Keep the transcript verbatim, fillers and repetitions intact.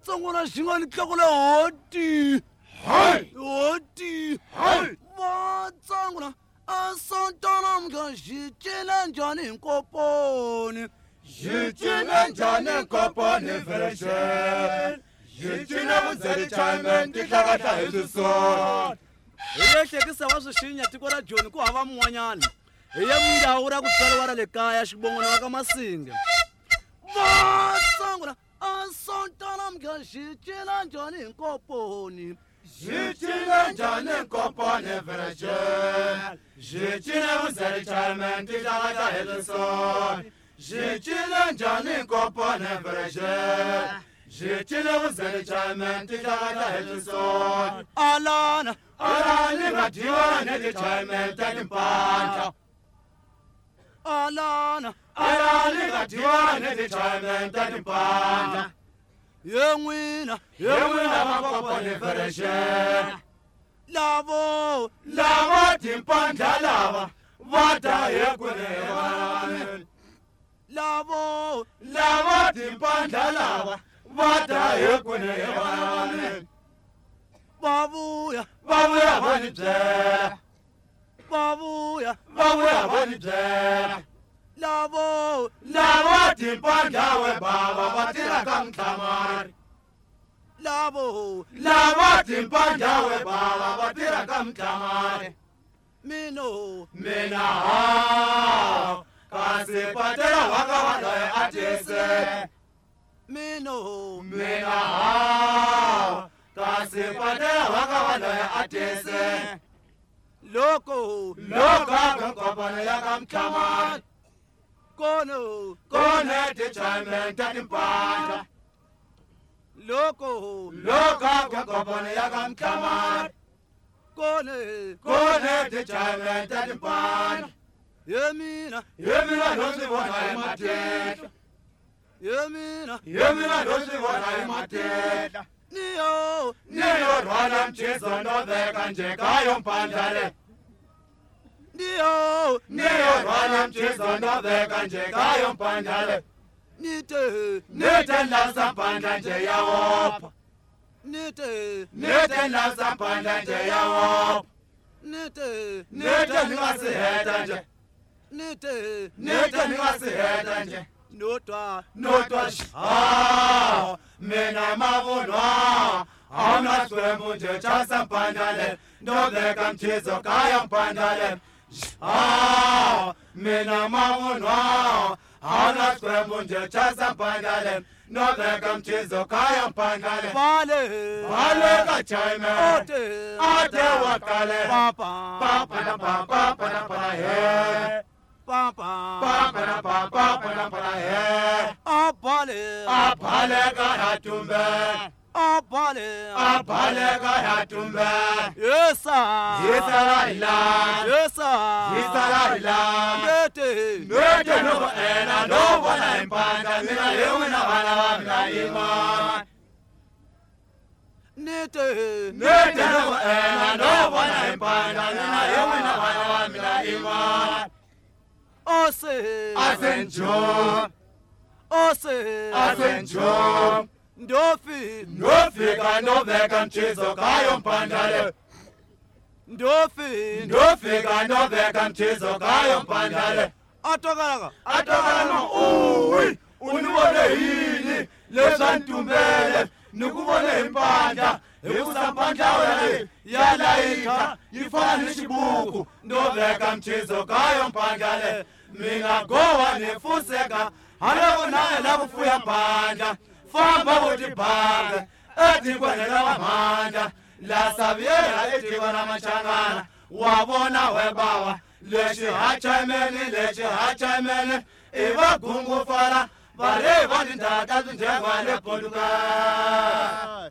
tsongona xingani tlakula hoti hoti va tsongona a sontana mga xicina njhani nkoponi xicina njhani nkoponi verexe xicina vundzeni chayimeni tihlakahla hi swisona hi le hlekisa wa swixinya tiko ra joni ku hava mun'wanyana hi ye mindhawu ra ku tswariwa ra le kaya xibongona ka masinge va tsongona a sontana mga xicina njhani nkoponi xicina njhani nkoponi verexe xicina vundzeni chayimeni tihlakahla hi swisona xicina njhani nkoponi verexe xicina vundzeni chayimeni tihlakahla hi swisona alana alani nga dyiwa ni tichayimeni ta timpandla alana alani nga dyiwa ni tichayimeni ta timpandla ye n'wina ye n'wina vakoponi verexe lavo lava timpandla lava va ta hi kwini hi vanani lavo lava timpandla lava va ta hi kwini hi vanani vavuya vavuya va ni byela vavuya vavuya va ni byela lavo lava timpandla we bava va tirhaka mitlhamari lavo lava timpandla we bava va tirhaka mitlhamari mino mina ha kasi patela waka va loyi a tise mino mina ha kasi patela waka va loyi a tise loko loko ka nkoponi ya ka mitlhamari kono kone tichayimeni ta timpandla loko loko ka nkoponi ya ka mitlhamari kone kone tichayimeni ta timpandla ye mina ye mina no swi vona hi matihlo ye mina ye mina no swi vona hi matihlo niyo niyo rhwala mchizo no veka nje kayo mpandla le niyo niyo rhwala mchizo no veka nje kayo mpandla le nite nite nlasa mpandla nje ya wopha nite nite nlasa mpandla nje ya wopha nite nite ni nga si heta nje nite nite ni nga si heta nje notwa no twa ah mina mavunwa ana swembu nje chasa mpandla le ndo veka mchizo kayo mpandla le ah mina mavunwa ana swembu nje chasa mpandla le ndo veka mchizo kayo mpandla le vale vale ka chayimeni ote ate wakale papa papa na papa papa na papa he papa papa na papa papa na papa he apale apale ka hatumbe apale apale ka hatumbe yesa yesara ila yesa yesara ila nete nete no ena no bona impanda mina yewe na bana wa mina iman nete nete no ena no bona impanda mina yewe na bana wa mina iman ose asenjo ose asenjo ndofi ndofika ndoveka mchizo kayo mpandale ndofi ndofika ndoveka mchizo kayo mpandale atokalaka atokalano uwi univone yini leswa ntumbele nikuvone impandla hikusa mpandla wele ya layika yifana ni xibuku ndoveka mchizo kayo mpandlale mina gowa nifuseka haloko naye lakufuya mpandla famba vutibange etikweni ra vamhandla la savyela etikweni ra machangana wa vona webawa lexi hachayimeni lexi hachayimeni i va gungufala va ri va tindhaka tinjengwa le ponduka